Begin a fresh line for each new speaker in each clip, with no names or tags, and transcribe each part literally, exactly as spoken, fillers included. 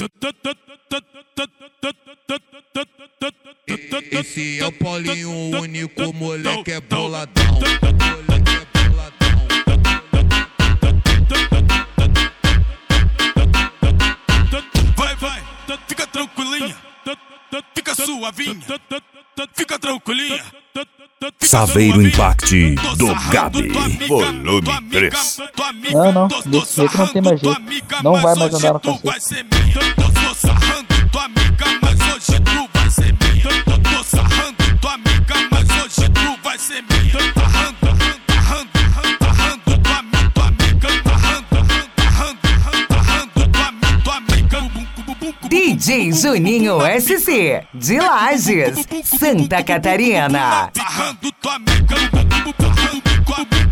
Esse é o Paulinho, o único moleque é boladão. Moleque é boladão.
Vai, vai, fica tranquilinha, fica suavinha, fica tranquilinha.
Saveiro Impact do Gabi, volume três.
Não, não, desse jeito não tem mais jeito. Não vai mais andar no cacete.
Tô sarrando tua amiga, mas hoje tu vai ser minha. Tô sarrando tua amiga, mas hoje tu vai ser minha. Tarrando, tarrando, tarrando tua amiga, tua amiga. Tarrando, tarrando, tarrando tua amiga, tua amiga.
D J Juninho S C, de Lages, Santa Catarina.
Tarrando tua amiga, tua amiga.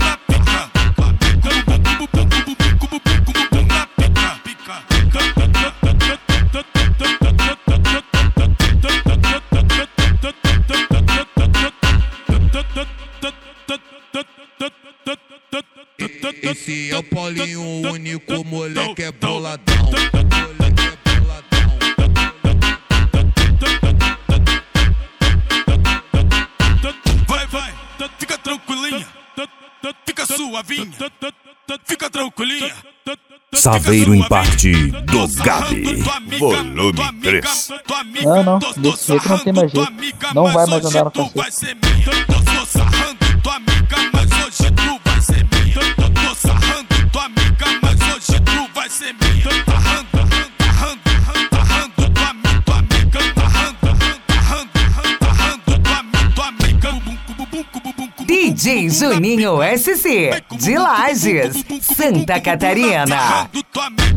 Esse é o Paulinho, o único moleque é boladão. Moleque é boladão.
Vai, vai, fica tranquilinha, fica suavinha, fica tranquilinha.
Saveiro Impact do Gabi, volume três.
Não, não, desse jeito não tem mais jeito. Não vai mais andar no cacete.
Tô sarrando tua amiga, mas hoje tu vai ser minha. Tô sarrando tua amiga, mas hoje tu vai ser minha. Tarrando, tarrando, tarrando tua amiga, tua amiga. Tarrando, tarrando, tarrando tua amiga, tua amiga.
D J Juninho S C, de Lages, Santa Catarina.
Tarrando tua amiga.